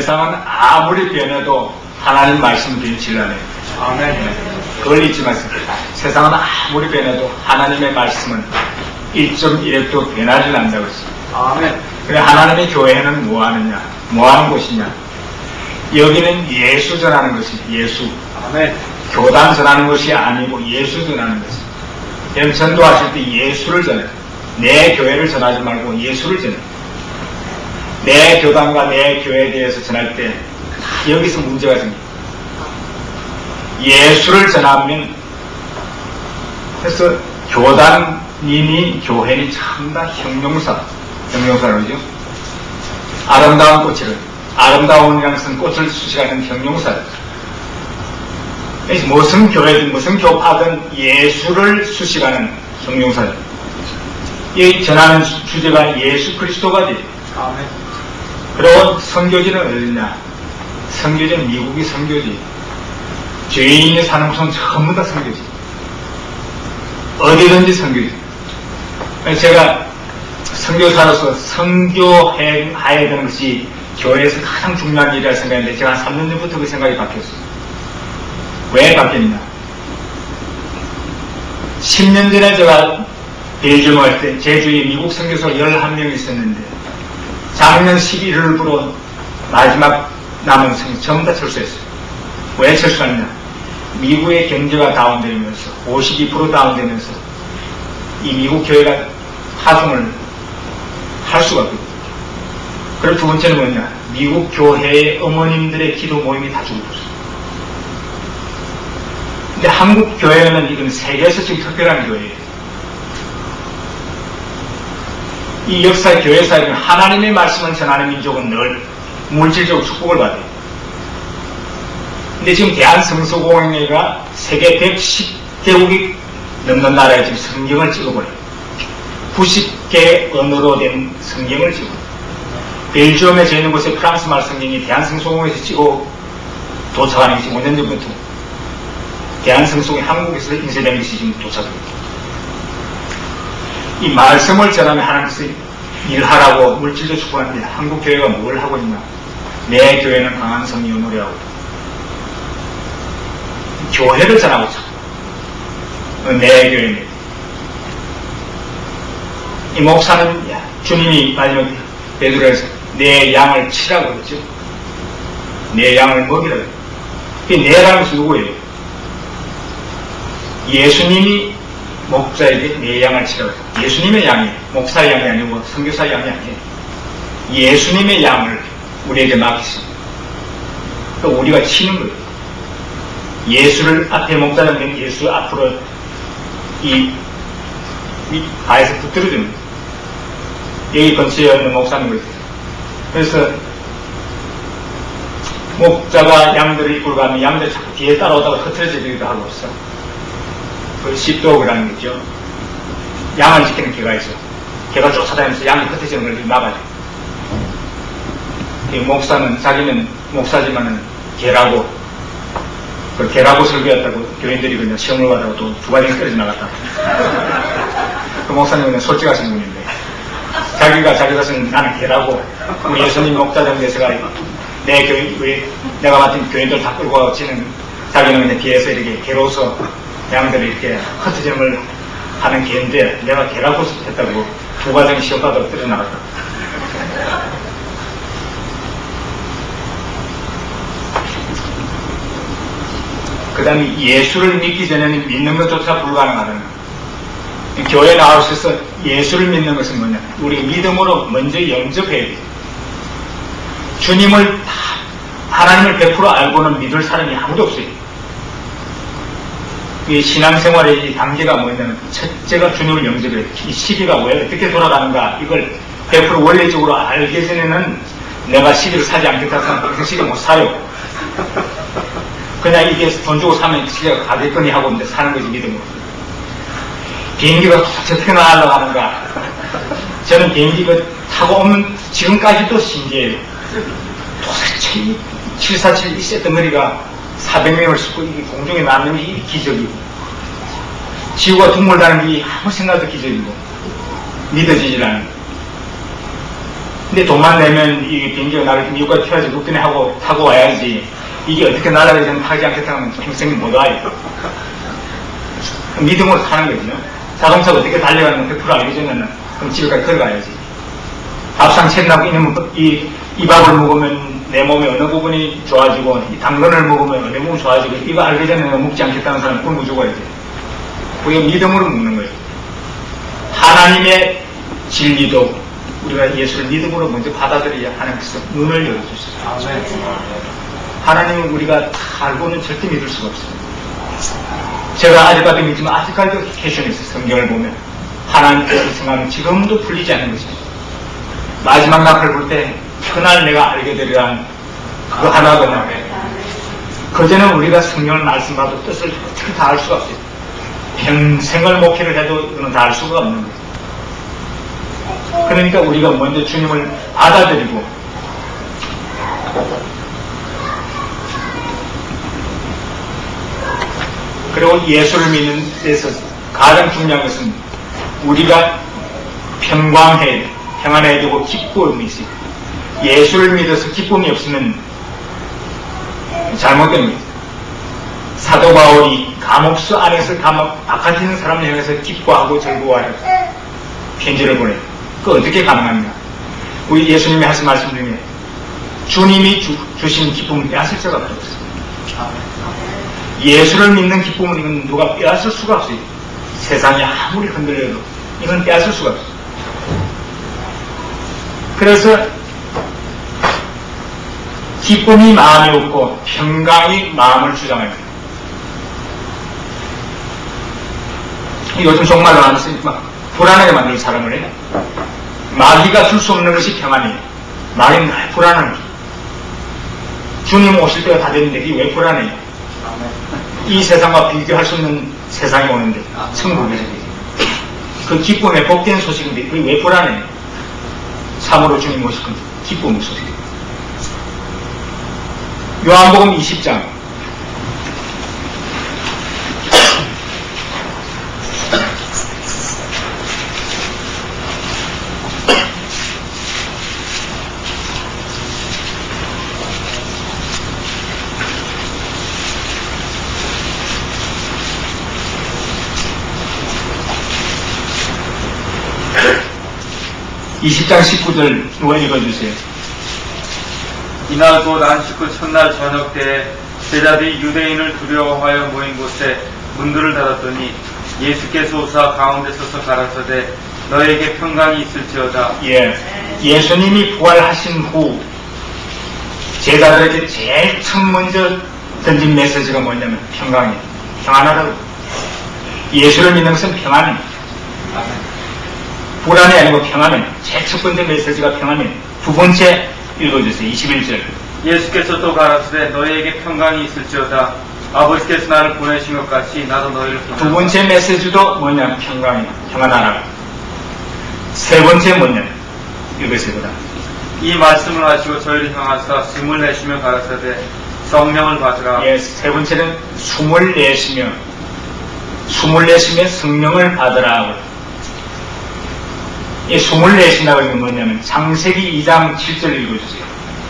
세상은 아무리 변해도 하나님 말씀은 변치 않아요. 아멘. 그걸 잊지 마세요. 세상은 아무리 변해도 하나님의 말씀은 1.1획도 변하지 않는다고 했어요. 아멘. 그래, 하나님의 교회는 뭐 하느냐? 뭐 하는 곳이냐? 여기는 예수 전하는 것이 예수. 아멘. 교단 전하는 것이 아니고 예수 전하는 것이. 여러분 전도하실 때 예수를 전해요. 내 교회를 전하지 말고 예수를 전해요. 내 교단과 내 교회에 대해서 전할 때 여기서 문제가 생깁니다. 예수를 전하면, 그래서 교단이니 교회니 참다 형용사라고 그러죠. 아름다운 꽃을, 아름다운이라는 것은 꽃을 수식하는 형용사예요. 그래서 무슨 교회든 무슨 교파든 예수를 수식하는 형용사예요. 이 전하는 주제가 예수 그리스도가 돼요. 아멘. 그리고 선교지는 어디냐? 선교지는 미국이 선교지. 죄인이 사는 곳은 전부 다 선교지. 어디든지 선교지. 제가 선교사로서 선교해야 되는 것이 교회에서 가장 중요한 일이라 생각했는데 제가 한 3년 전부터 그 생각이 바뀌었어요. 왜 바뀌었냐? 10년 전에 제가 벨기에 갈 때 제 주위에 미국 선교사 11명이 있었는데 작년 11월부로 마지막 남은 선교 전부 다 철수했어요. 왜 철수했냐? 미국의 경제가 다운되면서 52% 다운되면서 이 미국 교회가 하중을 할 수가 없거든요. 그리고 두 번째는 뭐냐? 미국 교회의 어머님들의 기도 모임이 다 죽어버렸어요. 근데 한국 교회는 이건 세계에서 지금 특별한 교회예요. 이 역사 교회사에는 하나님의 말씀을 전하는 민족은 늘 물질적으로 축복을 받아요. 근데 지금 대한성서공회가 세계 110개국이 넘는 나라에 지금 성경을 찍어버려요. 90개 언어로 된 성경을 찍어요. 벨지움에 져 있는 곳에 프랑스 말 성경이 대한성서공회에서 찍어 도착하는 것이 5년 전부터 대한성서공회 한국에서 인쇄된 것이 지금 도착합니다. 이 말씀을 전하면 하나님께서 일하라고 물질적 축복하는데 한국 교회가 뭘 하고 있나? 내 교회는 강한 성이 노래하고 교회를 전하고 있죠. 내 교회는 이 목사는 주님이 마지막 베드로에서 내 양을 치라고 그랬죠. 내 양을 먹이라고. 그 내라는 것은 누구예요? 예수님이 목자에게 내 양을 치라고 해요. 예수님의 양이에요. 목사의 양이 아니고 선교사의 양이 아니에요. 예수님의 양을 우리에게 맡기십니다. 또 우리가 치는 거예요. 예수를 앞에 목자는 예수 앞으로 이 바에서 붙들어줍니다. 여기 근처에 있는 목사님 그랬어요. 그래서 목자가 양들을 이끌고 가면 양들이 자꾸 뒤에 따라오다가 흐트러지기도 하고 있어. 그 십도그라는 거죠. 양을 지키는 개가 있어. 개가 쫓아다니면서 양이 흩어지는 걸 막아줘. 이 목사는 자기는 목사지만은 개라고, 그 개라고 설교했다고 교인들이 그냥 시험을 받다가 또 두 가지 떨어져 나갔다. 그 목사님은 그냥 솔직하신 분인데, 자기가 자기 자신 나는 개라고, 예수님 목자장 돼서가 내 교인, 내가 맡은 교인들 다 끌고 가고 치는 자기는 그냥 뒤에서 이렇게 개로서 양들이 이렇게 흩어지는 걸 하는 개인데 내가 개라고 했다고 두 과정이 시험 받아서 떨어져 나갔다. 그 다음에 예수를 믿기 전에는 믿는 것조차 불가능하다는 거예요. 교회 나오셔서 예수를 믿는 것은 뭐냐? 우리 믿음으로 먼저 영접해야 돼요. 주님을 하나님을 100% 알고는 믿을 사람이 아무도 없어요. 이 신앙생활의 단계가 뭐냐면 첫째가 주님을 영접해야 돼요. 이 시기가 왜 어떻게 돌아가는가 이걸 100% 원리적으로 알기 전에는 내가 시기를 사지 않겠다 생각하면 그 시기 못 사요. 그냥 이게 돈 주고 사면 시기가 가겠거니 하고 이제 사는 거지 믿음으로. 비행기가 어떻게 날아가는가. 저는 비행기가 타고 오면 지금까지도 신기해요. 도대체 747 있었던 머리가 400명을 싣고 이게 공중에 나는 게 기적이고 지구가 둥글다는 게 아무 생각도 기적이고 믿어지질 않는. 근데 돈만 내면 이 비행기가 나를 미국까지 튀어서 룩드네 하고 타고 와야지. 이게 어떻게 날아가지 타지 않겠다고 하면 평생 못 와요. 믿음으로 타는 거죠. 자동차가 어떻게 달려가는 건 100% 알려주면은 그럼 집에까지 걸어가야지. 밥상 채나고 이 밥을 먹으면 내 몸의 어느 부분이 좋아지고 이 당근을 먹으면 어느 부분이 좋아지고 이거 알기 전에 먹지 않겠다는 사람은 굶어 죽어야지. 그게 믿음으로 먹는 거예요. 하나님의 진리도 우리가 예수를 믿음으로 먼저 받아들여야 하나님께서 눈을 열어주세요. 하나님은 우리가 다 알고는 절대 믿을 수가 없어요. 제가 아직까지 믿지만 아직까지도 캐션이 있어요. 성경을 보면 하나님께서 생각하면 지금도 풀리지 않는 것입니다. 마지막 낙을 볼 때 그날 내가 알게 되리라 그거 하나거든요. 그전에 우리가 성경을 말씀하고 뜻을 어떻게 다 알 수가 없어요. 평생을 목회를 해도 그건 다 알 수가 없는 거예요. 그러니까 우리가 먼저 주님을 받아들이고 그리고 예수를 믿는 데서 가장 중요한 것은 우리가 평안해야 되고 기쁨이 있어요. 예수를 믿어서 기쁨이 없으면 잘못된 거예요. 사도 바울이 감옥수 안에서 바깥에 있는 사람을 향해서 기뻐하고 즐거워하여 편지를 보내요. 그 어떻게 가능합니까? 우리 예수님이 하신 말씀 중에 주님이 주신 기쁨은 빼앗을 수가 없어요. 예수를 믿는 기쁨은 이건 누가 빼앗을 수가 없어요. 세상이 아무리 흔들려도 이건 빼앗을 수가 없어요. 그래서 기쁨이 마음이 없고 평강이 마음을 주장합니다. 요즘 정말로 안 쓰니까 불안하게 만들 사람을 해요. 마귀가 줄 수 없는 것이 평안이에요. 마귀는 불안한 거죠. 주님 오실 때가 다 됐는데 이게 왜 불안해요? 이 세상과 비교할 수 없는 세상이 오는데 천국에 그 기쁨의 복된 소식인데 그게 왜 불안해요? 참으로 주님 오실 건데 기쁨의 소식이에요. 요한복음 20장 20장 19절 누가 읽어주세요. 이날 곧 안식 후 첫날 저녁 때에 제자들이 유대인을 두려워하여 모인 곳에 문들을 닫았더니 예수께서 오사 가운데 서서 가라사대 너에게 평강이 있을지어다. 예수님이 부활하신 후 제자들에게 제일 처음 먼저 던진 메시지가 뭐냐면 평강이에요. 평안하다고. 예수를 믿는 것은 평안이에요. 불안이 아니고 평안이에요. 제일 첫 번째 메시지가 평안이에요. 두 번째 읽어주세요. 21절. 예수께서 또 가라사대 너희에게 평강이 있을지어다. 아버지께서 나를 보내신 것 같이 나도 너희를 보낸다. 두 번째 메시지도 뭐냐? 평강이에요. 평안하라. 세 번째 뭐냐? 읽으세요. 이 말씀을 하시고 저희를 향하사 숨을 내쉬며 가라사대 성령을 받으라. 세 번째는 숨을 내쉬며 성령을 받으라. 이 숨을 내쉰다고 하는 건 뭐냐면 창세기 2장 7절 읽어주세요.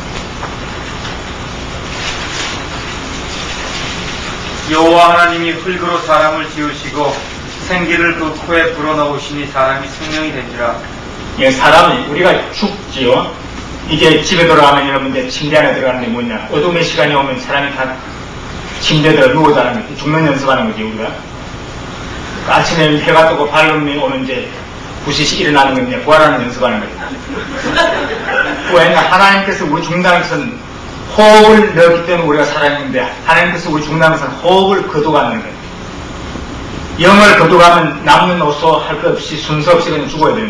여호와 하나님이 흙으로 사람을 지으시고 생기를 그 코에 불어넣으시니 사람이 생명이 된지라. 사람이 우리가 죽지요. 이게 집에 들어가면 여러분들 침대 안에 들어가는데 뭐냐? 어둠의 시간이 오면 사람이 다 침대에 들어 누워 자는 거지. 죽는 연습하는 거지 우리가. 아침에 해가 뜨고 밝음이 오는데 부시시 일어나는 건데 부활하는 연습하는 거예요. 왜냐? 하나님께서 우리 죽는다는 것은 호흡을 넣었기 때문에 우리가 살아있는데 하나님께서 우리 죽는다는 것은 호흡을 거둬가는 거예요. 영을 거둬가면 남는 오소 할 것 없이 순서 없이 그냥 죽어야 되는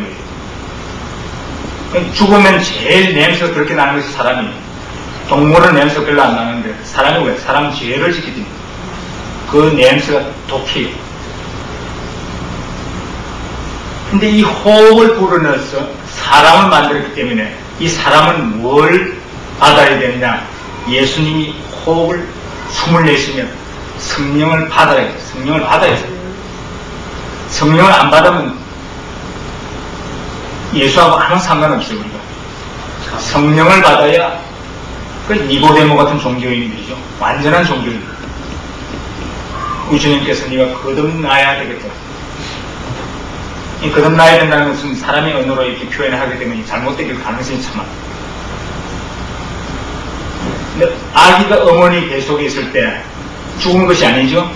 거예요. 죽으면 제일 냄새가 그렇게 나는 것이 사람이에요. 동물은 냄새가 별로 안 나는데 사람이 왜? 사람은 죄를 지키기 때문에 그 냄새가 독해요. 근데 이 호흡을 불어넣어서 사람을 만들었기 때문에 이 사람은 뭘 받아야 되느냐? 예수님이 호흡을 숨을 내쉬며 성령을 받아야 돼요. 성령을 받아야 돼요. 성령을 안 받으면 예수하고 아무 상관없어요. 우리가 성령을 받아야 그 니고데모 같은 종교인들이죠. 완전한 종교인. 우리 주님께서 네가 거듭나야 되겠다. 이 거듭나야 된다는 것은 사람의 언어로 이렇게 표현을 하게 되면 잘못되길 가능성이 참 많아요. 근데 아기가 어머니 뱃속에 있을 때 죽은 것이 아니죠.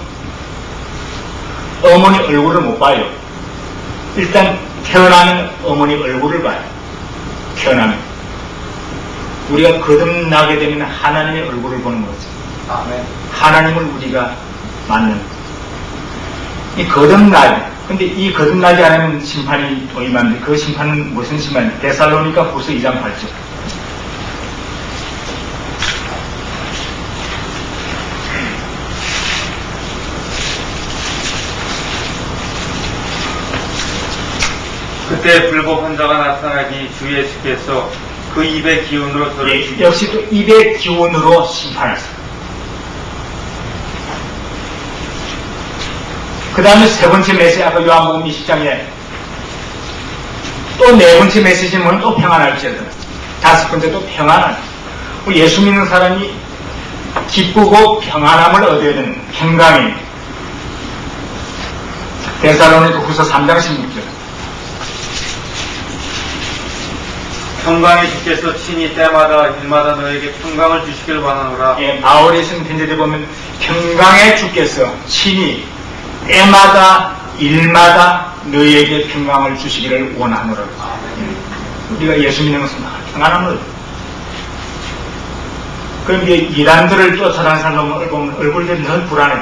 어머니 얼굴을 못 봐요. 일단 태어나면 어머니 얼굴을 봐요. 태어나면. 우리가 거듭나게 되면 하나님의 얼굴을 보는 거죠. 아멘. 하나님을 우리가 만나는 거죠. 이 거듭나야. 근데 이 거듭나지 않으면 심판이 더 임한데 그 심판은 무슨 심판이에요? 데살로니가 후서 2장 8절. 그때 불법 환자가 나타나기 주 예수께서 그 입의 기운으로 저를 죽이시고 역시 또 입의 기운으로 심판하셨어요. 그 다음에 세 번째 메시지, 아까 요한복음 20장에 또 네 번째 메시지는 또 평안할지어다. 다섯 번째 또 평안할. 우리 예수 믿는 사람이 기쁘고 평안함을 얻어야 되는 평강이 데살로니가 후서 3장 16절. 평강의 주께서 친히 때마다 일마다 너에게 평강을 주시기를 원하노라. 예, 바울이 쓴 편지를 보면 평강의 주께서 친히 때마다 일마다 너에게 평강을 주시기를 원하노라. 우리가 예수 믿는 것은 평안함을. 그럼 이제 이단들을 쫓아다니는 사람을 보면 얼굴들이 늘 불안해.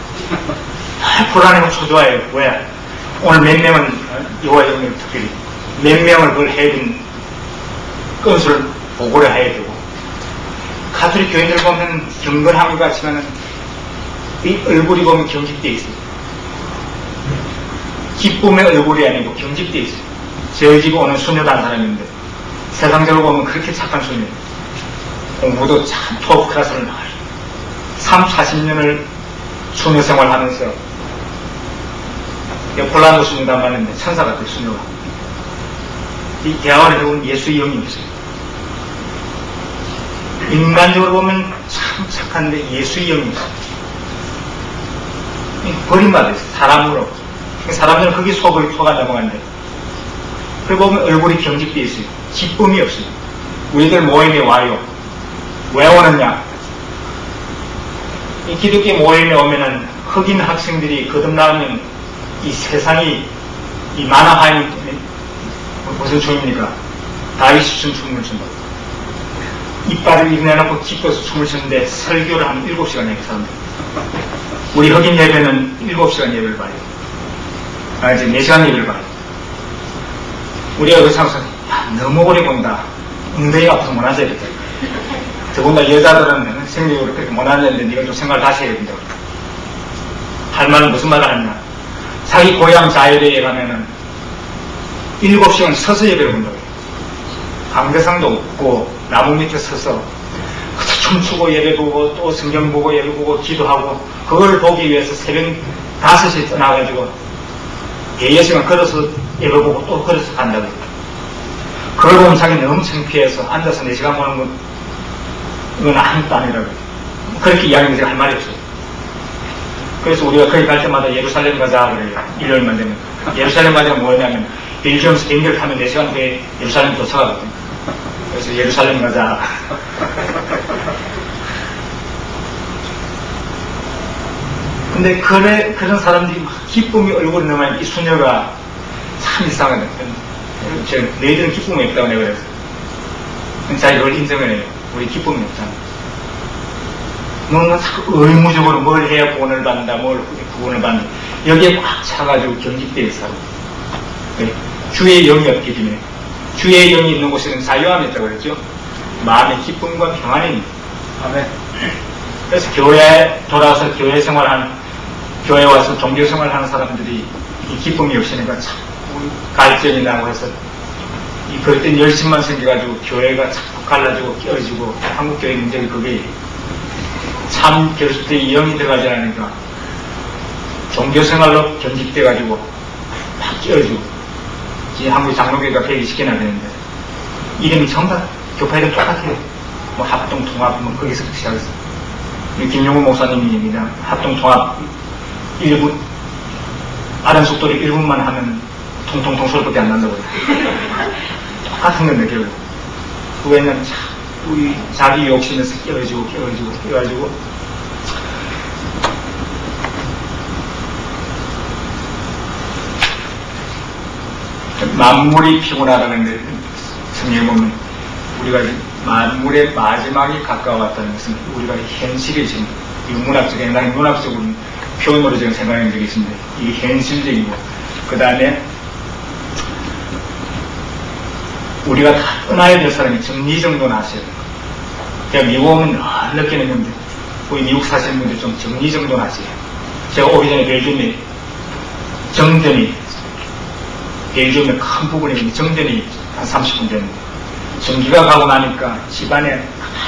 불안해고 초조해요. 왜? 오늘 몇 명은 여호와 영역 특별히 몇 명을 그걸 해야 되는 건수를 보고를 해야 되고, 가톨릭 교인들 보면 경건한 것 같지만은 이 얼굴이 보면 경직되어 있어요. 기쁨의 얼굴이 아니고 경직되어 있어요. 저희 집에 오는 수녀단 사람인데 세상적으로 보면 그렇게 착한 수녀예요. 공부도 참 토프 클래스를 나와요. 40년을 수녀 생활하면서 폴란드 수녀단 봤는데 천사 같아요. 수녀가. 이 대화를 해보면 예수의 영이 있어요. 인간적으로 보면 참 착한데 예수의 영이 있어요. 버림받아요. 사람으로. 사람들은 거기 속아 넘어간대. 그리고 보면 얼굴이 경직되어 있어요. 기쁨이 없어요. 우리들 모임에 와요. 왜 오느냐? 이 기독교 모임에 오면은 흑인 학생들이 거듭나면 이 세상이 이 만화화인 무슨 춤입니까? 다윗이 춘 춤을 춘다. 이빨을 일내놓고 기뻐서 춤을 추는데 설교를 한 7시간 해요, 사람들. 우리 흑인 예배는 7시간 예배를 봐요. 이제 4시간 예배를 봐요. 우리가 여기서 항상, 너무 오래 본다. 엉덩이가 아파서 못 앉아야겠다. 더군다나 여자들은 생리적으로 그렇게 못 앉았는데 네가 좀 생각을 다시 해야 된다고. 할 말은 무슨 말을 하냐. 자기 고향 자유대에 가면은 7시간 서서 예배를 본다고. 강대상도 없고 나무 밑에 서서 춤추고 예배 보고 또 성경 보고 예배 보고 기도하고, 그걸 보기 위해서 새벽 5시에 떠나가지고 대여 시간 걸어서 예배 보고 또 걸어서 간다고. 그걸 보면 자기는 너무 창피해서 앉아서 4시간 보는 건 이건 아무것도 아니라고. 그렇게 이야기하면 제가 할 말이 없어요. 그래서 우리가 거기 갈 때마다 예루살렘 가자 그래요. 일요일만 되면. 예루살렘 가자면 뭐냐면 벨지엄에서 비행기를 타면 4시간 후에 예루살렘 도착하거든요. 그래서 예루살렘 가자. 근데 그런 사람들이 막 기쁨이 얼굴에 넘어가는 이 수녀가 참 이상하네. 너희들은 기쁨이 없다고 내가 그랬어. 자기 그걸 인정을 해요. 우리 기쁨이 없잖아. 너는 자꾸 의무적으로 뭘 해야 구원을 받는다, 뭘 구원을 받는다. 여기에 꽉 차가지고 경직되어 있어요. 주의 영이 없기 때문에. 주의 영이 있는 곳에는 자유함이 있다고 그랬죠. 마음의 기쁨과 평안이 있는. 아멘. 그래서 교회에 돌아와서 교회 생활하는, 교회 와서 종교 생활하는 사람들이 이 기쁨이 없으니까 참 갈증이 나고 해서 그럴 땐 열심만 생겨가지고 교회가 자꾸 갈라지고 깨어지고, 한국교회 문제가 그게 참 교수들이 영이 들어가지 않으니까 종교생활로 견직돼가지고 막 깨어지고. 이제 한국 장로교회가 120개나 되는데 이름이 전부 교파들은 똑같아요. 뭐 합동 통합 뭐 거기서부터 시작했어. 김용훈 목사님이 그냥 합동 통합 1분 빠른 속도로 1분만 하면 통통통 소리밖에 안 난다고 해요. 똑같은 건데 결국 그 외에는 우리 자기 욕심에서 끼어가지고 만물이 피곤하다는 데 성경에 보면 우리가 만물의 마지막이 가까웠다는 것은 우리가 현실이 지금 문학적인 난 문학적으로 표현으로 지금 생각한 적이 있습니다. 이게 현실적이고 그 다음에 우리가 다 떠나야 될 사람이 정리정돈을 하셔야 돼요. 제가 미국 오면 늘 느끼는 건데 우리 미국 사시는 분들 좀 정리정돈을 하세요. 제가 오기 전에 벨기움에 정전이 벨기움의 큰 부분이 정전이 한 30분 됐는데 전기가 가고 나니까 집안에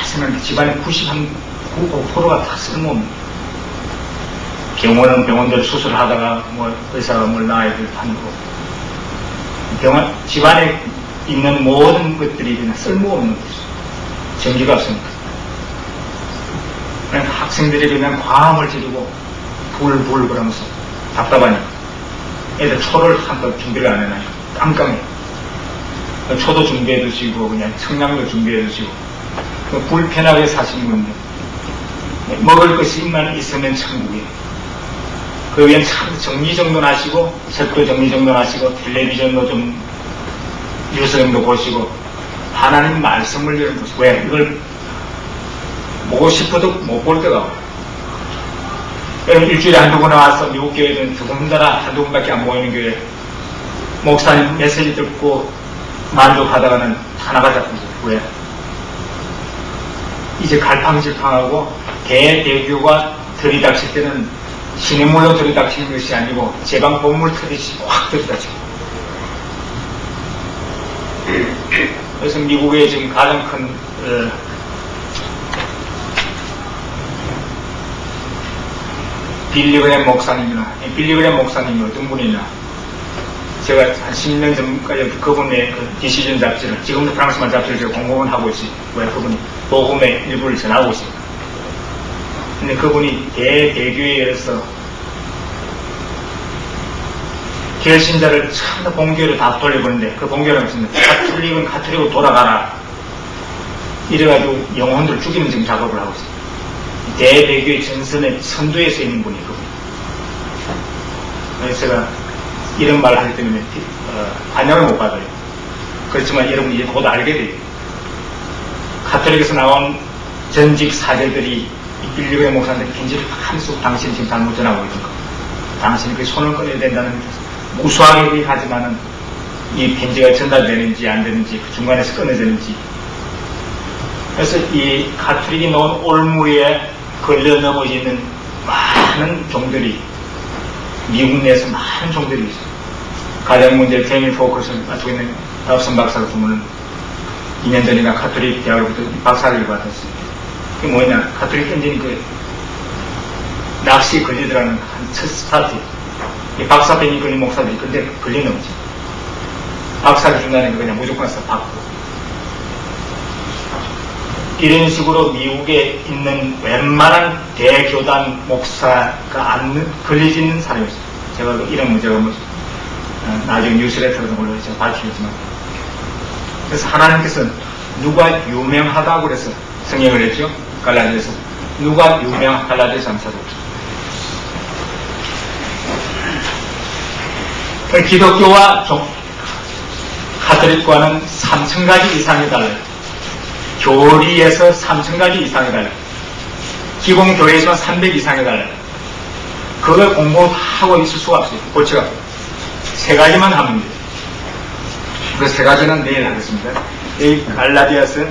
95%가 다 쓸모없는 병원들 수술을 하다가 뭐 의사가 뭘 낳아야 될 판이고 집안에 있는 모든 것들이 그냥 쓸모없는 거죠. 전기가 없으니까. 그냥 학생들이 그냥 과음을 지르고 불 그러면서 답답하니까 애들 초를 한껏 준비를 안 해놔요. 깜깜해. 초도 준비해 두시고 그냥 청량도 준비해 두시고 불편하게 사시는 분들 먹을 것이만 있으면 천국이에요. 그 위엔 참 정리정돈하시고 책도 정리정돈하시고 텔레비전도 좀 뉴스 정도 보시고 하나님 말씀을 열어보시고 왜 이걸 보고 싶어도 못 볼 때가 와요. 일주일에 한두 번 와서 미국 교회는 더군다나 한두 번밖에 안 모이는 교회 목사님 메시지 듣고 만족하다가는 하나가 잡히죠. 왜? 이제 갈팡질팡하고 대교가 들이닥칠 때는 시냇물로 들이닥치는 것이 아니고 제방 본물 터듯이 확 들이닥치고 그래서 미국의 지금 가장 큰 빌리그램 목사님이 어떤 분이냐 제가 한 10년 전까지 그분의 디시전 잡지를 지금도 프랑스만 잡지를 제가 공부만 하고 있어요. 왜 그분이 복음의 일부를 전하고 있어요. 근데 그분이 대교회에서 결신자를 처음 본교회를 다 돌려보는데 그 본교회는 없습니다. 카톨릭은 카톨릭으로 돌아가라 이래가지고 영혼들을 죽이는 지금 작업을 하고 있어요. 대교회 전선의 선두에 서 있는 분이 그분. 그래서 제가 이런 말을 하기 때문에 반영을 못 받아요. 그렇지만 여러분이 이제 곧 알게 돼요. 카톨릭에서 나온 전직 사제들이 빌리그의 목사님들이 편지를 하면서 당신이 지금 잘못 전하고 있는 거. 당신이 그 손을 꺼내야 된다는 무수하게 얘기하지만은 이 편지가 전달되는지 안 되는지 그 중간에서 끊어지는지. 그래서 이 카톨릭이 놓은 올무에 걸려 넘어지는 많은 종들이 미국 내에서 많은 종들이 있어요. 가장 문제 페밀 포커스를 맡고 있는 다우슨 박사가 보면은 2년 전인가 카톨릭 대학으로부터 박사를 받았어요. 그게 뭐냐, 카톨릭 현지인 그 낚시에 걸리더라는 한 첫 스타트. 이 박사 페밀 걸린 목사들이 근데 걸리는 거지. 박사를 준다는 거 그냥 무조건 해서 받고. 이런 식으로 미국에 있는 웬만한 대교단 목사가 안 걸리지 있는 사람이었어요. 제가 이런 문제가 뭐, 나중에 뉴스레터에서 물론 제가 밝히겠지만. 그래서 하나님께서 누가 유명하다고 그래서 성경을 했죠. 갈라디아서. 누가 갈라디아서 3차도. 기독교와 카톨릭과는 3,000가지 이상이 달라요. 교리에서 3,000가지 이상이 달라요. 기본 교회에서는 300 이상이 달라요. 그걸 공부하고 있을 수가 없어요. 고치가 3가지만 하면 돼요. 그 3가지는 내일 하겠습니다. 이 갈라디아서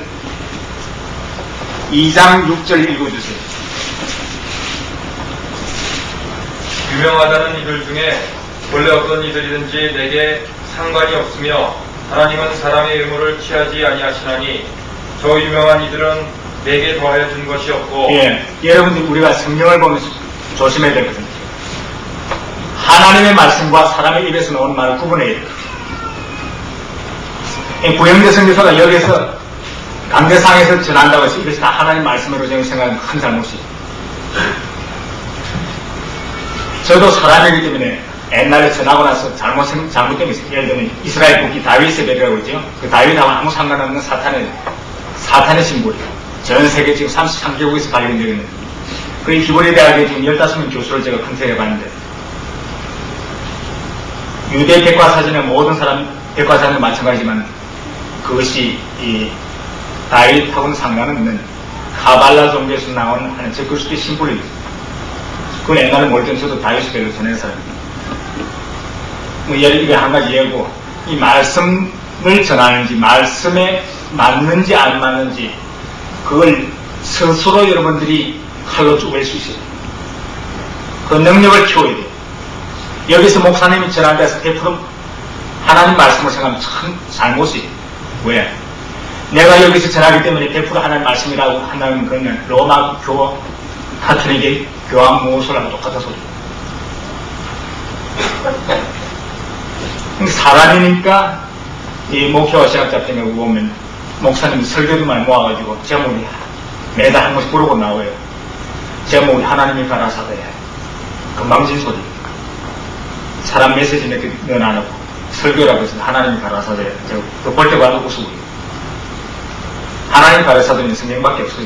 2장 6절 읽어주세요. 유명하다는 이들 중에 원래 어떤 이들이든지 내게 상관이 없으며 하나님은 사람의 의무를 취하지 아니하시나니 저 유명한 이들은 내게 더하여 준 것이 없고. 예, 여러분들 우리가 성경을 보면서 조심해야 되거든요. 하나님의 말씀과 사람의 입에서 나오는 말을 구분해야 돼요. 구영재 선교사가 여기서 강대상에서 전한다고 해서 이것이 다 하나님 말씀으로 저는 생각하는 큰 잘못이에요. 저도 사람이기 때문에 옛날에 전하고 나서 잘못된 있어요. 예를 들면 이스라엘 국기 다윗의 배라고 그러죠. 그 다윗하고 아무 상관없는 사탄의 심볼이에요. 전 세계 지금 33개국에서 발견되고 있는. 그 히브리 대학에 지금 15명 교수를 제가 컨택해 봤는데, 유대 백과사전의 모든 백과사전은 마찬가지지만, 그것이 이 다윗하고는 상관없는 카발라 종교에서 나온 하는 저 그리스도의 심볼이 있어요. 그건 옛날에 모르던 저도 다윗의 배로 전한 사람입니다. 예를 들어 한 가지 예고, 이 말씀을 전하는지, 말씀에 맞는지 안 맞는지, 그걸 스스로 여러분들이 칼로 쪼갤 수 있어요. 그 능력을 키워야 돼요. 여기서 목사님이 전한 데서 100% 하나님 말씀을 생각하면 참 잘못이에요. 왜? 내가 여기서 전하기 때문에 100% 하나님 말씀이라고 한다면 그러면 로마 교 카톨릭의 교황 모호설하고 똑같은 소리예요. 사람이니까 이 목회와 신학자 같은 경우 보면 목사님이 설교도 많이 모아가지고 제목이 매달 한 번씩 부르고 나와요. 제목이 하나님이 가라사대. 금방진 소리. 사람 메시지 몇 개 넣어 안 하고 설교라고 해서 하나님이 가라사대. 그 볼 때마다 웃고 하나님 가라사대는 성경밖에 없어요.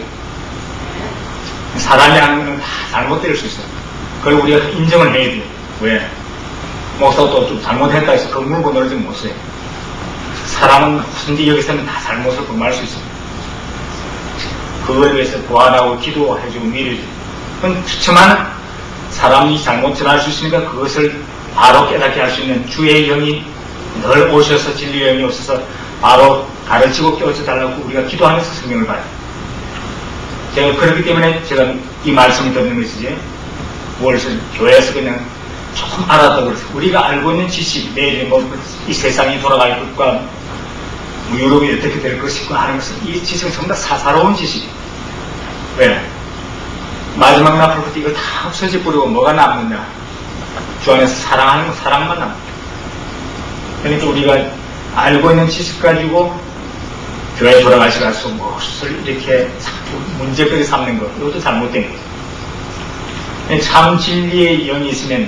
사람이 하는 건 다 잘못될 수 있어요. 그걸 우리가 인정을 해야 돼요. 왜? 목사도 좀 잘못했다 해서 그 물고 놀지 못해요. 사람은 무슨지 여기서는 다 잘못을 범할 수 있습니다. 그거에 대해서 보완하고 기도해주고 미루죠. 그건 추첨하는 사람이 잘못 전할 수 있으니까 그것을 바로 깨닫게 할 수 있는 주의 영이 늘 오셔서 진리의 영이 오셔서 바로 가르치고 깨워줘 달라고 우리가 기도하면서 성경을 봐요. 제가 그렇기 때문에 제가 이 말씀을 듣는 것이지, 무엇을 교회에서 그냥 조금 알았다고 그래서 우리가 알고 있는 지식, 내일 이 세상이 돌아갈 것과 유럽이 어떻게 될 것이고 하는 것은 이 지식은 전부 다 사사로운 지식이에요. 왜? 마지막 나팔부터 이거 다 없어져 버리고 뭐가 남느냐? 주 안에서 사랑하는 건 사랑만 남는. 그러니까 우리가 알고 있는 지식 가지고 교회에 돌아가시면서 무엇을 이렇게 자꾸 문제거리 삼는 것, 이것도 잘못된 거예요. 참 진리의 영이 있으면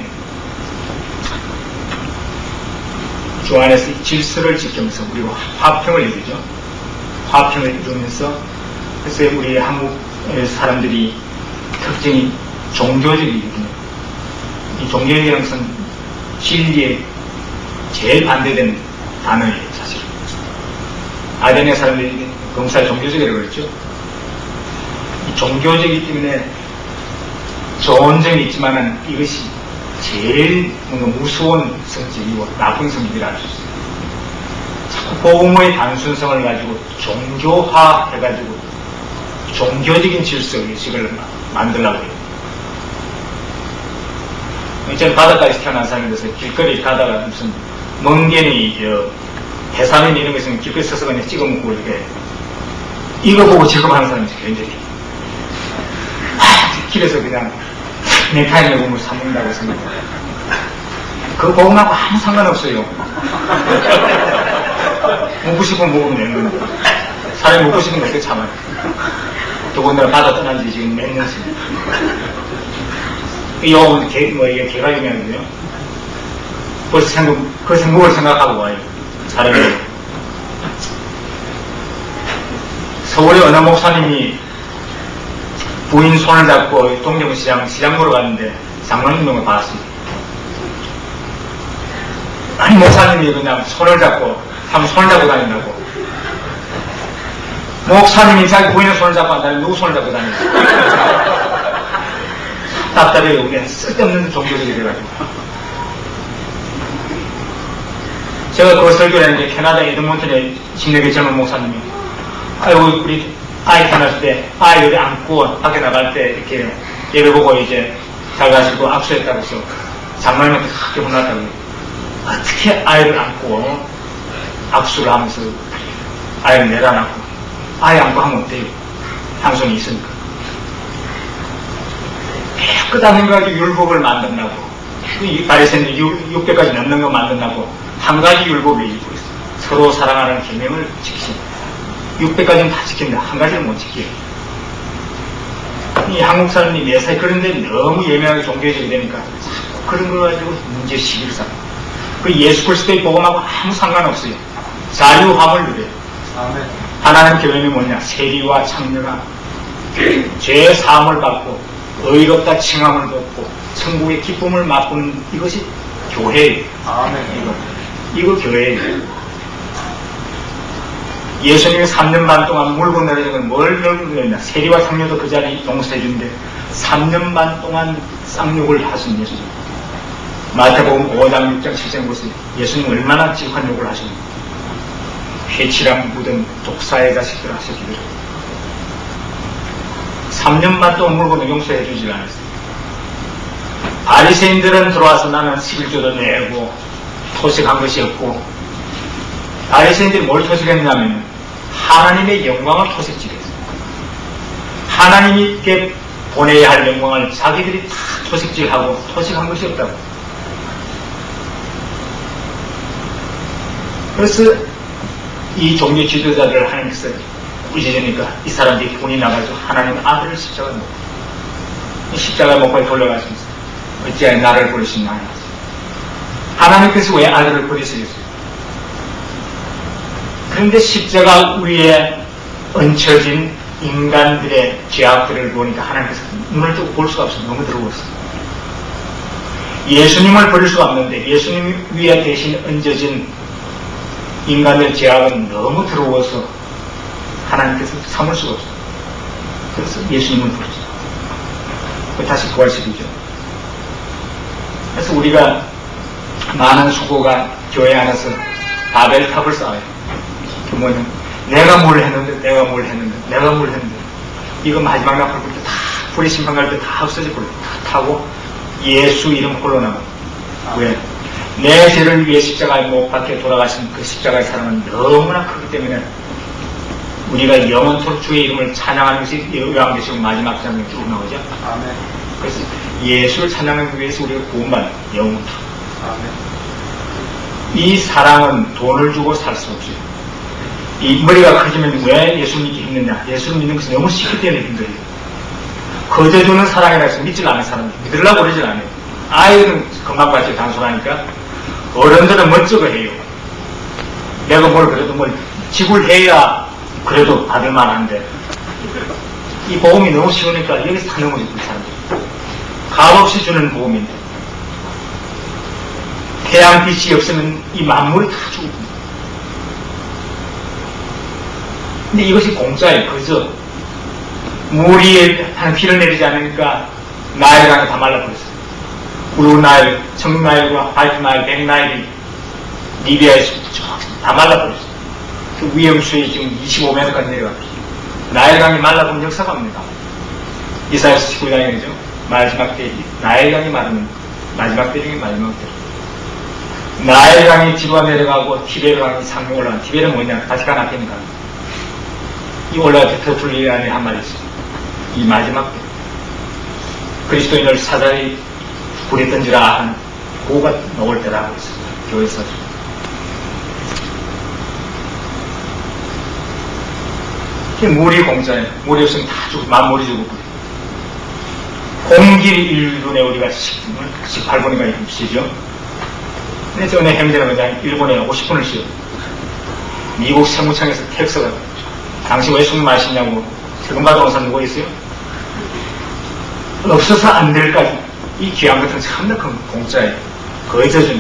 주 안에서 질서를 지키면서 우리가 화평을 이루죠. 화평을 이루면서, 그래서 우리 한국 사람들이 특징이 종교적이거든요. 이 종교적이라는 것은 진리에 제일 반대되는 단어예요, 사실. 아덴의 사람들이 검사를 종교적이라고 그랬죠. 이 종교적이기 때문에 좋은 점이 있지만은 이것이 제일 뭔가 무서운 성질이고 나쁜 성질이라 할 수 있어요. 자꾸 복음의 단순성을 가지고 종교화 해가지고 종교적인 질서 의식을 만들려고 해요. 저는 바닷가에서 태어난 사람이라서 길거리 가다가 무슨 멍게니, 해삼이니 이런 거 있으면 길거리 서서 그냥 찍어 먹고 이렇게 이거 보고 즐거워하는 사람이 굉장히 길에서 그냥 넥타이에 몸을 사먹는다고 생각해요. 그거 복음하고 아무 상관없어요. 먹고 싶으면 먹으면 되는 거예요. 사람이 먹고 싶은 거 어떻게 참아요. 더군다나 바다 떠난 지 지금 몇 년입니다. 이게 개가 유명한데요. 벌써 그 생목을 생각하고 와요. 사람이. 서울의 어느 목사님이 부인 손을 잡고 동대문시장 보러 갔는데 장로님을 봤습니다. 아니 목사님이 그냥 손을 잡고 다닌다고. 목사님이 자기 부인의 손을 잡고 한다면 누구 손을 잡고 다니냐. 답답해요. 그냥 쓸데없는 종교적이 돼가지고. 제가 그 설교를 했는데 캐나다 에드몬턴에 신내계 젊은 목사님이 아이고 우리 아이 태어났을 때 아이를 안고 밖에 나갈 때 이렇게 예배 보고 이제 잘 가시고 악수했다고 해서 장로님한테 크게 혼났다고. 어떻게 아이를 안고 악수를 하면서 아이를 내려놨고 아이 안고 하면 어때요? 향성이 있으니까. 깨끗한 거 가지고 율법을 만든다고. 이 바리새인들 600가지 넘는 거 만든다고. 한 가지 율법이 있고 있어요. 서로 사랑하는 계명을 지키십니다. 600가지는 다 지킨다. 한 가지를 못 지켜요. 이 한국 사람이 매사에 그런데 너무 예민하게 종교적이 되니까 그런 거 가지고 문제 시비를 쌓아요. 그 예수 그리스도의 복음하고 아무 상관없어요. 자유함을 누려요. 아멘. 하나님 교회는 뭐냐? 세리와 창녀가 죄 사함을 받고 의롭다 칭함을 받고 천국의 기쁨을 맛보는 이것이 교회예요. 아멘. 이거 교회예요. 예수님이 3년 반 동안 물고 내려진 건 뭘 늘렸냐? 세리와 창녀도 그 자리에 용서해 주는데 3년 반 동안 쌍욕을 하신 예수님. 마태복음 5장, 6장, 7장 보세요. 예수님 얼마나 지독한 욕을 하셨는지. 회치랑 묻은 독사의 자식들 하셨기를. 3년 반 동안 물고도 용서해 주질 않았어요. 바리새인들은 들어와서 나는 11조도 내고 토식한 것이 없고, 바리새인들이 뭘 토식했냐면 하나님의 영광을 토식질했어요. 하나님께 보내야 할 영광을 자기들이 다 토식질하고 토식한 것이 없다고. 그래서 이 종교 지도자들을 하나님께서 꾸짖으니까 이 사람들이 분이 나가지고 하나님 아들을 십자가에 못 박고, 십자가에 못 박고 돌려가시면서 어찌하여 나를 버리시나. 하나님께서 왜 아들을 버리시겠어요? 그런데 십자가 위에 얹혀진 인간들의 죄악들을 보니까 하나님께서 눈을 뜨고 볼 수가 없어요. 너무 더러웠어요. 예수님을 버릴 수가 없는데 예수님 위에 대신 얹어진 인간의 죄악은 너무 더러워서 하나님께서 참을 수가 없어요. 그래서 예수님을 부르죠. 다시 부활시키죠. 그래서 우리가 많은 수고가 교회 안에서 바벨탑을 쌓아요. 그 뭐냐, 내가 뭘 했는데 이거 마지막 날 불 때 다 불이 심판 갈 때 다 없어질 거예요. 다 타고 예수 이름 홀로 나가요. 왜? 내 죄를 위해 십자가에 못 박혀 돌아가신 그 십자가의 사랑은 너무나 크기 때문에 우리가 영원토록 주의 이름을 찬양하는 것이 요한계시록 마지막 장면에 쭉 나오죠. 아멘. 그래서 예수를 찬양하기 위해서 우리가 구원받는 영원토록. 아멘. 이 사랑은 돈을 주고 살 수 없어요. 이 머리가 커지면 왜 예수 믿기 힘드냐? 예수를 믿는 것은 너무 쉽기 때문에 힘들어요. 거저주는 사랑이라 해서 믿질 않는 사람들, 믿으려고 그러질 않아요. 아이들은 금방같이 단순하니까 어른들은 멋쩍어 해요. 내가 뭘 그래도 뭘 지불해야 그래도 받을 만한데 이 보험이 너무 쉬우니까 여기서 다 넘어지고 사람들. 값없이 주는 보험인데 태양빛이 없으면 이 만물이 다 죽고. 근데 이것이 공짜예요. 그죠? 물이 한 비를 내리지 않으니까 나일강이 다 말라버렸어요. 블루 나일, 청록 나일과 화이트 나일, 백 나일이 리비아에서 다 말라버렸어요. 그 위험수위 지금 25m까지 내려갔어요. 나일강이 말라버린 역사가 없습니다. 이사야서 19장이죠. 마지막 때이 나일강이 마르는 마지막 때 중에 마지막 때. 나일강이 뒤로 내려가고 티베르강이 상에 올라간. 티베르는 뭐냐? 바티칸 앞에니까. 이 올라갈 때 터툴리안에 한 말이 있어요. 이 마지막 때 그리스도인을 사자리 불에 던지라 하는 고가 나올 때라고 했어요. 교회에서. 물이 공짜예요. 물이 없으면 다 죽고 만물이 죽고. 공길 1분에 우리가 18분인가 쉬죠. 근데 전에 행제는 그냥 일본에 50분을 쉬어요. 미국 세무청에서 텍스가 당신 왜 술 마시냐고 세금 받아온 사람 누구 있어요? 없어서 안 될까지. 이 귀한 것은 참나 큰 공짜예요. 거저주는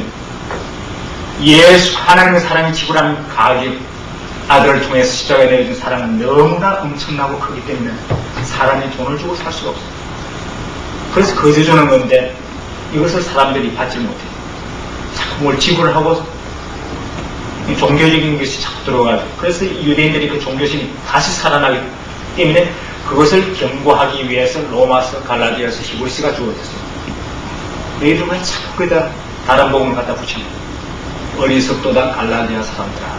예수 하나님의 사랑이 지불한 가격 아들을 통해서 십자가에 내려준 사랑은 너무나 엄청나고 크기 때문에 사람이 돈을 주고 살 수가 없어요. 그래서 거저주는 건데 이것을 사람들이 받지 못해요. 자꾸 뭘 지불을 하고 종교적인 것이 자꾸 들어가죠. 그래서 유대인들이 그 종교심이 다시 살아나기 때문에 그것을 경고하기 위해서 로마서, 갈라디아서, 히브리서가 주어졌어요. 너희들 왜 자꾸 거기다 다른 복음을 갖다 붙이냐? 어리석도다 갈라디아 사람들아.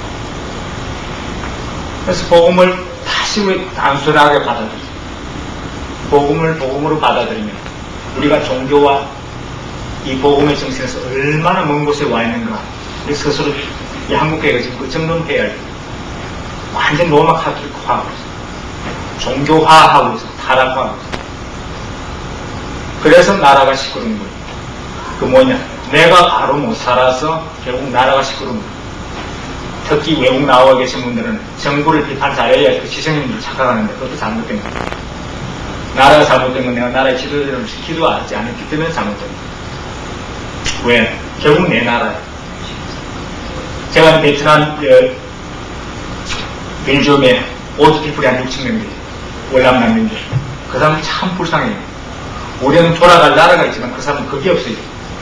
그래서 복음을 다시 왜 단순하게 받아들이죠? 복음을 복음으로 받아들이면 우리가 종교와 이 복음의 정신에서 얼마나 먼 곳에 와 있는가 우리 스스로 이 한국교회가 지금 그 정도는 해야 할 거예요. 완전 로마 카톨릭화하고 있어. 종교화하고 있어. 타락화하고 있어. 그래서 나라가 시끄러운 거예요. 그 뭐냐? 내가 바로 못 살아서 결국 나라가 시끄러운 거예요. 특히 외국 나와 계신 분들은 정부를 비판 잘해야 그 시선님들 착각하는데 그것도 잘못된 거예요. 나라가 잘못된 건 내가 나라의 지도자를 기도하지 않았기 때문에 잘못된 거예요. 왜? 결국 내 나라예요. 제가 베트남, 벨지움에 오드피플이 한 6,000명 돼요. 월남남민들. 그 사람은 참 불쌍해요. 우리는 돌아갈 나라가 있지만 그 사람은 그게 없어요.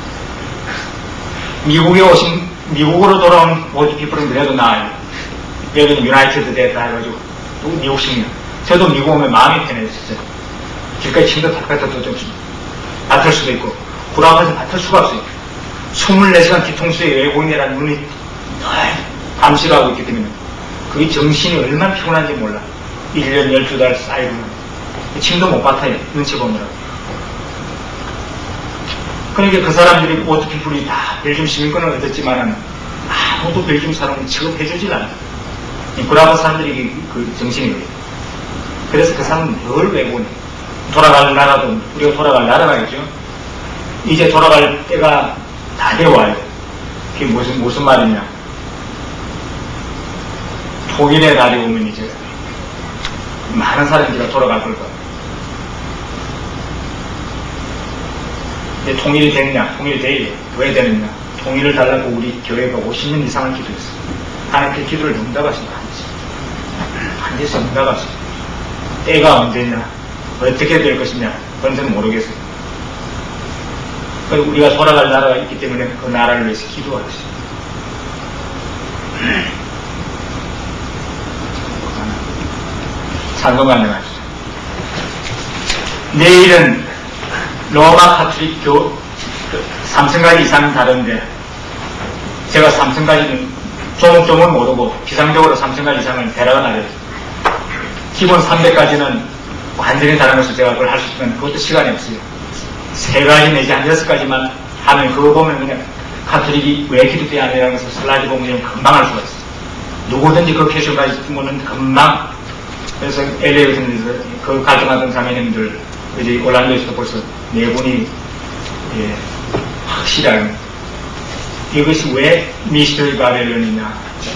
미국으로 돌아온 오드피플은 그래도 나아요. 여기는 유나이티드 됐다 해가지고 미국식이요. 저도 미국 오면 마음이 편해요, 진짜. 길가에 침도 탁탁 좀 맡을 수도 있고, 구라가서 맡을 수가 없어요. 24시간 뒤통수에 외국인이라는 눈이 감시를 있기 때문에 그게 정신이 얼마나 피곤한지 몰라. 1년 12달 쌓이고 침도 못 맡아요. 눈치 보느라고. 그러니까 그 사람들이 오드피플이 다 벨gium 시민권을 얻었지만은 아무도 벨gium 사람은 취급해주질 않아요. 구라바 사람들이 그 정신이에요. 그래서 그 사람은 늘 외국인. 돌아갈 나라도 우리가 돌아갈 나라가 있죠. 이제 돌아갈 때가 다 되어와요. 그게 무슨 말이냐. 통일의 날이 오면 이제 많은 사람들이 돌아갈 걸 거예요. 이제 통일이 되느냐? 통일이 돼요. 왜 되느냐? 통일을 달라고 우리 교회가 50년 이상을 기도했어요. 하나님께 기도를 응답하신다. 한지에서 응답하신다. 때가 언제냐? 어떻게 될 것이냐? 그건 저는 모르겠어요. 우리가 돌아갈 나라가 있기 때문에 그 나라를 위해서 기도하겠습니다. 잠깐만 하시죠. 내일은 로마 카톨릭 3층까지 이상 다른데 제가 3층까지는 조목조목 모르고 비상적으로 3층까지 이상은 대라가 나려요. 기본 300까지는 완전히 다른 것을 제가 그걸 할 수 있으면 그것도 시간이 없어요. 3가지 내지 한 6가지만 하면 그거 보면 그냥 카톨릭이 왜 기독교가 아니라는 것을 슬라이드 보면 금방 알 수가 있어요. 누구든지 그 퀘션까지 보면 금방. 그래서 LA 같은 데서 그 갈등하던 자매님들 이제 올란도에서도 벌써 4분이 확실한 이것이 왜 미스터리 바벨론이냐,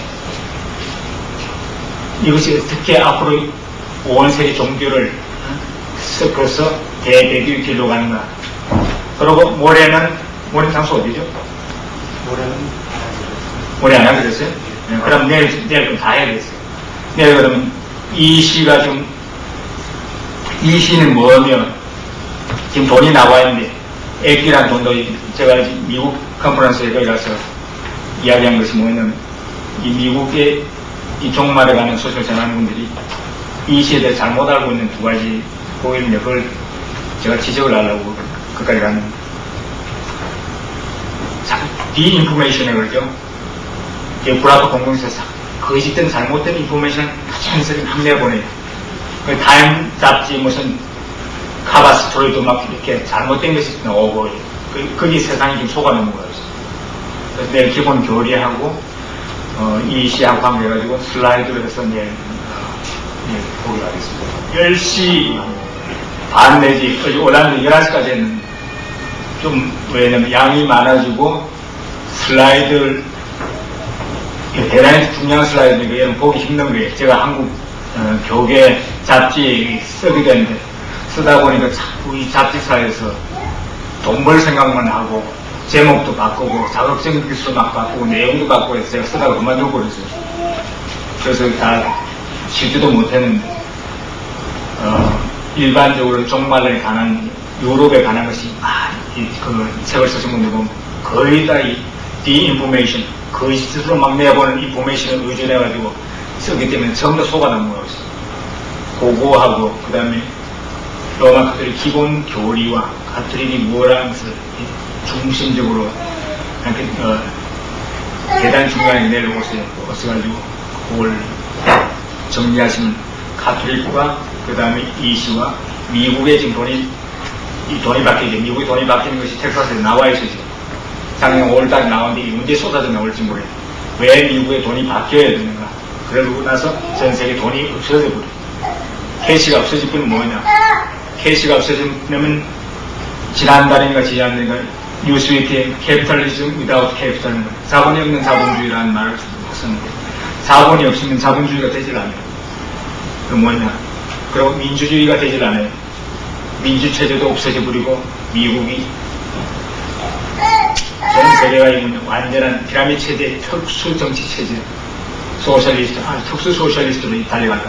이것이 어떻게 앞으로 5세기 종교를 섞어서 대대교의 길로 가는가. 그리고 모레는 장소 어디죠? 모레 안 하게 됐어요? 네, 그럼 내일 그럼 다 해야 되겠어요. 내일 그러면 이 시가 좀, 이 시는 뭐냐면 지금 돈이 나와 있는데 액기란 돈도 제가 미국 컨퍼런스에 거기 가서 이야기한 것이 뭐냐면 이 미국의 이 종말에 가는 소식을 전하는 분들이 이 시에 대해 잘못 알고 있는 2가지 보이는데 그걸 제가 지적을 하려고 그까지 갔는데 디인포메이션에 그러죠. 구라파 공공에서 거짓된 잘못된 인포메이션 자연스럽게 막 내보내요. 타임 잡지 무슨 카바 스토리도 막 이렇게 잘못된 것이 나오고 거기 세상이 좀 속아놓는 거예요. 그래서 내일 기본 교리하고 이 시하고 관계해가지고 슬라이드를 해서 내일 보기로 하겠습니다. 10시 반 내지 올라오는데 11시까지 했는데 좀 왜냐면 양이 많아지고 슬라이드를 대단히 중요한 슬라이드니까 여러분 보기 힘든 거예요. 제가 한국 교계 잡지 쓰게 되는데 쓰다 보니까 자꾸 이 잡지사에서 돈 벌 생각만 하고 제목도 바꾸고 자극적인 기술 막 바꾸고 내용도 바꾸고 해서 제가 쓰다가 그만두고 그랬어요. 그래서 다 실지도 못했는데 일반적으로 종말에 관한 유럽에 관한 것이 그 책을 쓰신 분들 보면 거의 다 이 디인포메이션 거짓으로 막 내보는 인포메이션을 의존해가지고 쓰기 때문에 전부 다 속아놓은 거예요. 그거하고 그 다음에 로마 카톨릭 기본 교리와 카톨릭이 뭐라는 것을 중심적으로 대단히 중요하게 내려오셔가지고 그걸 정리하시면 카톨릭과 그 다음에 이시와 미국의 지금 돈이 바뀌죠. 미국의 돈이 바뀌는 것이 텍사스에 나와 있어요. 작년 5월달에 나왔는데 언제 쏟아져 나올지 모르겠어요. 왜 미국의 돈이 바뀌어야 되는가. 그러고 나서 전 세계 돈이 없어져 버려. 캐시가 없어질 뿐은 뭐냐? 캐시가 없어지면 지난달인가 지난달인가 뉴스위크에 캐피탈리즘 without capital은 자본이 없는 자본주의라는 말을 썼는데 자본이 없으면 자본주의가 되질 않아요. 그 뭐냐? 그리고 민주주의가 되질 않아요. 민주체제도 없어져 버리고 미국이 전 세계가 있는 완전한 피라미드 체제의 특수 정치 체제, 소셜리스트, 특수 소셜리스트로 달려간다.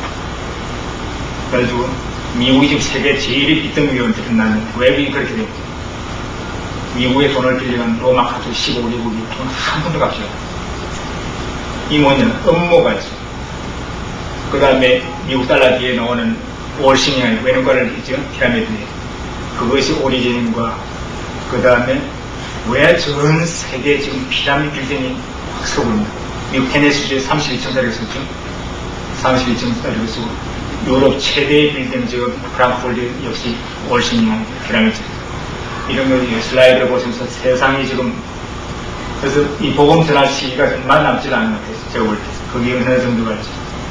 그래가지고 미국이 지금 세계 제일 빚덩이로 드러나는 왜 그렇게 되고 미국의 돈을 빌려간 로마 카톨릭 15개국이 돈 한 푼도 값이 없어요. 이 뭐냐? 음모가 있어요. 그 다음에 미국 달러 뒤에 나오는 월싱이 외눈가를 있죠? 피라미드에. 그것이 오리진과 그 다음에 왜 전 세계 지금 피라미드 빌딩이 확 서고 있냐? 미국 테네시주에 32층짜리가 썼죠? 32층짜리가 쓰고 유럽 최대의 빌딩 지금 프랑크푸르트 역시 월싱이 피라미드. 이런 거 슬라이드를 보시면서 세상이 지금 그래서 이 복음 전할 시기가 얼마 남지 않은 것 같아요. 제가 볼 때. 그게 어느 정도가 있죠.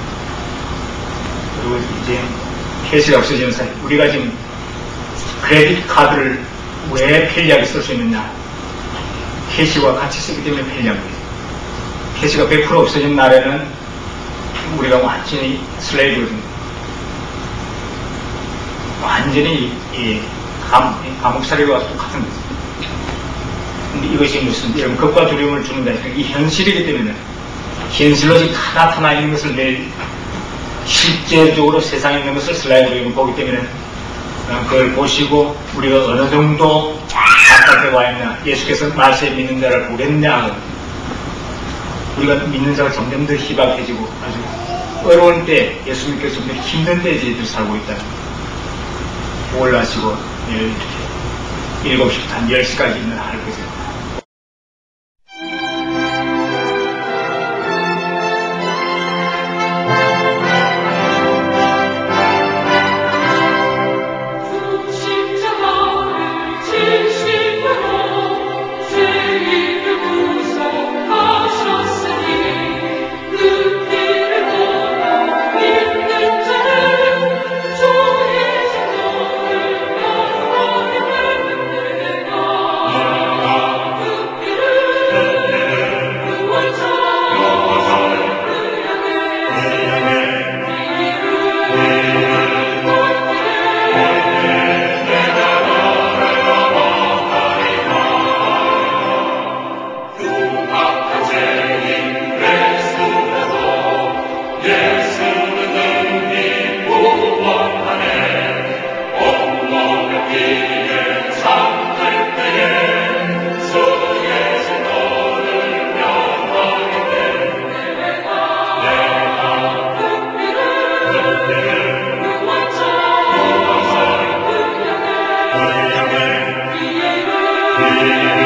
그리고 이제 캐시가 없어지는 사이 우리가 지금 크레딧 카드를 왜 편리하게 쓸 수 있느냐? 캐시와 같이 쓰기 때문에 편리한 거예요. 캐시가 100% 없어진 날에는 우리가 완전히 슬레이브거든요. 완전히 감옥살이와 똑같은 거죠. 근데 이것이 무슨 여러분 겁과 두려움을 주는다. 이 현실이기 때문에 현실로 지금 다 나타나 있는 것을 내일 실제적으로 세상에 있는 것을 슬라이드로 보기 때문에 그걸 보시고 우리가 어느 정도 바깥에 와 있냐, 예수께서 말세에 믿는 자를 보겠냐, 우리가 믿는 자가 점점 더 희박해지고 아주 어려운 때 예수 믿기 좀 힘든 때에 저희들이 살고 있다. 올라시고 이렇게 7시부터 한 10시까지 있는 할 거죠. Yeah.